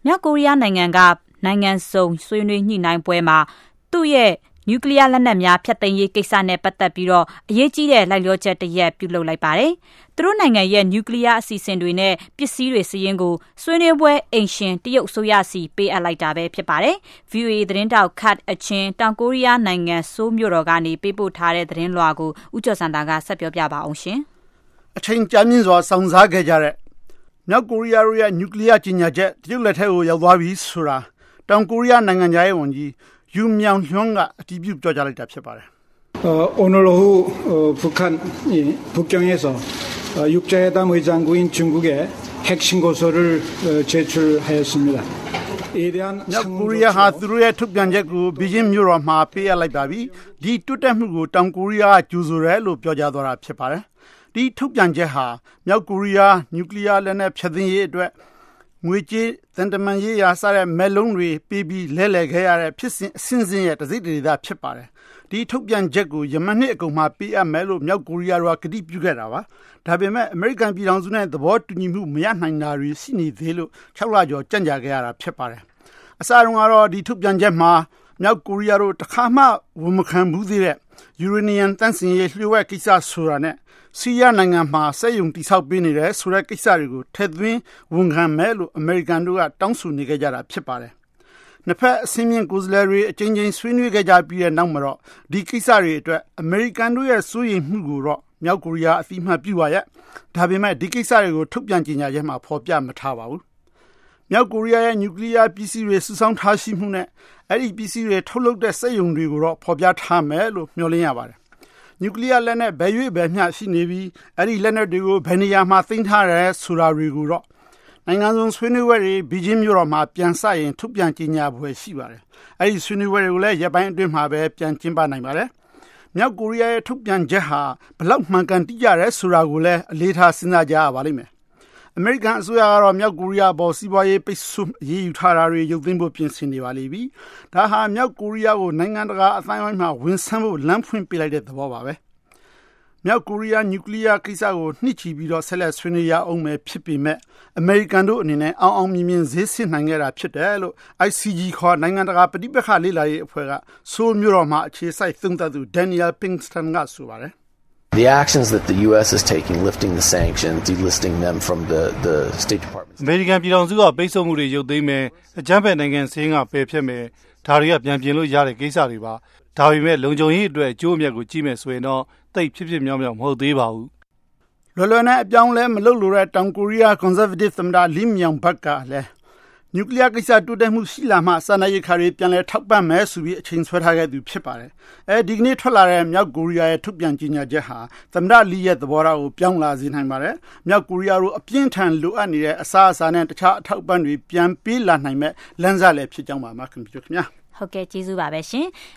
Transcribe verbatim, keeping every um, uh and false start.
မြောက်ကိုရီးယားနိုင်ငံကနိုင်ငံစုံဆွေးနွေးညှိနှိုင်းပွဲမှာသူ့ရဲ့နျူကလ িয়ার လက်နက်များဖျက်သိမ်းရေးကိစ္စနဲ့ပတ်သက်ပြီးတော့အရေးကြီးတဲ့လိုက်လျောချက်တစ်ရပ်ပြုလုပ်လိုက်ပါတယ်။သူတို့နိုင်ငံရဲ့နျူကလ িয়ার အစီအစဉ်တွေနဲ့ပစ္စည်းတွေစည်ရင်းကိုဆွေးနွေးပွဲအိမ်ရှင်တရုတ်အစိုးရစီပေးအပ်လိုက်တာပဲဖြစ်ပါတယ်။ ဗီအိုအေ သတင်းတောက်ခတ်အချင်းတောင်ကိုရီးယားနိုင်ငံဆိုးမြို့တော်ကနေပေးပို့ထားတဲ့သတင်းလွှာကိုဦးကျော်စံတာကဆက်ပြောပြပါအောင်ရှင်။အချိန်ကြာမြင့်စွာစောင့်စားခဲ့ကြတဲ့မြောက်ကိုရီးယားရဲ့နျူကလ িয়ার ကြီးညာချက်တရုတ်လက်ထက်ကိုရောက်သွားပြီဆိုတာတောင်ကိုရီးယားနိုင်ငံသားရဲ့ဝန်ကြီးယူမြောင်လွန်းကအတည်ပြုပြောကြားလိုက်တာဖြစ်ပါတယ်။오늘 오후 북한이 북경에서 육자회담 의장국인 중국에 핵 신고서를 제출하였습니다. 이에 대한 မြောက်ကိုရီးယားဟာသူတို့ရဲ့ထုတ်ပြန်ချက်ကိုဘီဂျင်းမြို့တော်မှာပေးအပ်လိုက်ပါပြီ။ဒီတွတ်တက်မှုကိုတောင်ကိုရီးယားကကြိုဆိုတယ်လို့ပြောကြားသွားတာဖြစ်ပါတယ်။ဒီထုတ်ပြန်ချက်ဟာမြောက်ကိုရီးယားနျူကလ িয়ার လက်နက်ဖျက်သိမ်းရေးအတွက်ငွေကြေးတန်တမန်ရေးရာစတဲ့မဲလုံးတွေပေးပြီးလဲလှယ်ခဲ့ရတဲ့ဖြစ်စဉ်အစဉ်စဉ်ရဲ့တစိတ်တဒေသဖြစ်ပါတယ်။ဒီထုတ်ပြန်ချက်ကိုယမန်နှစ်အကုန်မှာပေးအပ်မယ်လို့မြောက်ကိုရီးယားကကတိပြုခဲ့တာပါ။ဒါပေမဲ့အမေရိကန်ပြည်ထောင်စုနဲ့သဘောတူညီမှုမရနိုင်တာတွေရှိနေသေးလို့၆လကျော်ကြံ့ကြာခဲ့ရတာဖြစ်ပါတယ်။အစတုန်းကတော့ဒီထုတ်ပြန်ချက်မှာမြောက်ကိုရီးယားတို့တခါမှဝန်မခံဘူးသေးတဲ့ယူရေနီယံတန့်စင်ရေးလျှို့ဝှက်ကိစ္စဆိုတာနဲ့ဆီးရီးယားနိုင်ငံမှာစက်ရုံတိဆောက်ပေးနေတဲ့ဆိုတဲ့ကိစ္စတွေကိုထည့်သွင်းဝန်ခံမယ်လို့အမေရိကန်တို့ကတောင်းဆိုနေကြတာဖြစ်ပါတယ်။နှစ်ဖက်အစင်းမြင့်ကိုယ်စားလှယ်တွေအကြိမ်ကြိမ်ဆွေးနွေးခဲ့ကြပြီးတဲ့နောက်မှာတော့ဒီကိစ္စတွေအတွက်အမေရိကန်တို့ရဲ့စိုးရိမ်မှုကိုတော့မြောက်ကိုရီးယားအသိအမှတ်ပြုပါရဲ့။ဒါပေမဲ့ဒီကိစ္စတွေကိုထုတ်ပြန်ကြေညာချက်မှာဖော်ပြမထားပါဘူး။မြောက်ကိုရီးယားရဲ့နျူကလ িয়ার ပစ္စည်းတွေစုဆောင်းထားရှိမှုနဲ့အဲ့ဒီပစ္စည်းတွေထုတ်လုပ်တဲ့စက်ရုံတွေကိုတော့ဖော်ပြထားမယ်လို့မျှော်လင့်ရပါတယ်။နျူကလ িয়ার လက်နက်ဘယ်ရွေ့ဘယ်မျှရှိနေပြီးအဲ့ဒီလက်နက်တွေကိုဘယ်နေရာမှာသိမ်းထားရဲဆိုတာတွေကိုတော့နိုင်ငံစုံဆွေးနွေးပွဲတွေဘီဂျင်းမြို့တော်မှာပြန်ဆရင်ထုတ်ပြန်ကြေညာပွဲရှိပါတယ်။အဲ့ဒီဆွေးနွေးပွဲတွေကိုလည်းရပ်ပိုင်းအတွင်းမှာပဲပြန်ကျင်းပနိုင်ပါတယ်။မြောက်ကိုရီးယားရဲ့ထုတ်ပြန်ချက်ဟာဘလောက်မှန်ကန်တိကျရဲဆိုတာကိုလည်းအလေးထားစဉ်းစားကြရပါလိမ့်မယ်။အမေရိကန်အစိုးရကတော့မြောက်ကိုရီးယားပေါ်စီးပွားရေးပိတ်ဆို့အရေးယူထားတာတွေရုပ်သိမ်းဖို့ပြင်ဆင်နေပါလိမ့်ပြီ။ဒါဟာမြောက်ကိုရီးယားကိုနိုင်ငံတကာအသိုင်းအဝိုင်းမှာဝန်ဆန့်ဖို့လမ်းဖွင့်ပေးလိုက်တဲ့သဘောပါပဲ။မြောက်ကိုရီးယားနျူကလ িয়ার ကိစ္စကိုနှိချီပြီးတော့ဆက်လက်ဆွေးနွေးရအောင်မယ်ဖြစ်ပေမဲ့အမေရိကန်တို့အနေနဲ့အောင်အောင်မြင်မြင်ဈေးဆစ်နိုင်ခဲ့တာဖြစ်တယ်လို့ I C G ခေါ်နိုင်ငံတကာပဋိပက္ခလေ့လာရေးအဖွဲ့ကဆိုးမြို့တော်မှာအခြေစိုက်သုံးသပ်သူ Daniel Pinkston ကဆိုပါတယ် The actions that the U S is taking, lifting the sanctions, delisting them from the, the State Department. အမေရိကန်ပြည်ထောင်စုကပိတ်ဆို့မှုတွေရုပ်သိမ်းမယ်အကြမ်းဖက်နိုင်ငံစင်းကပယ်ဖျက်မယ်ဒါတွေကပြန်ပြင်လို့ရတဲ့ကိစ္စတွေပါဒါပေမဲ့လုံခြုံရေးအတွက်အကျိုးအမြတ်ကိုကြည့်မယ်ဆိုရင်တော့တိတ်ဖြစ်ဖြစ်မြောက်မြောက်မဟုတ်သေးပါဘူးလွယ်လွယ်နဲ့အပြောင်းလဲမလုပ်လို့တဲ့တောင်ကိုရီးယား Conservative သမ္မတလီမြောင်ဘတ်ကလည်းနျူကလ িয়ার ကိစ္စတိုးတက်မှုရှိလာမှစာနာရေးခါတွေပြန်လဲထောက်ပံ့မယ်ဆိုပြီးအချိန်ဆွဲထားခဲ့သူဖြစ်ပါတယ်။အဲဒီကနေ့ထွက်လာတဲ့မြောက်ကိုရီးယားရဲ့ထုတ်ပြန်ကြေညာချက်ဟာသမ္မတလီရဲ့သဘောထားကိုပြောင်းလာစေနိုင်ပါတယ်။မြောက်ကိုရီးယားတို့အပြင်းထန်လိုအပ်နေတဲ့အစားအစာနဲ့တခြားအထောက်ပံ့တွေပြန်ပေးလာနိုင်မဲ့လမ်းစာလည်းဖြစ်ကြောင်းပါမှာခင်ဗျာ။ဟုတ်ကဲ့ကျေးဇူးပါပဲရှင်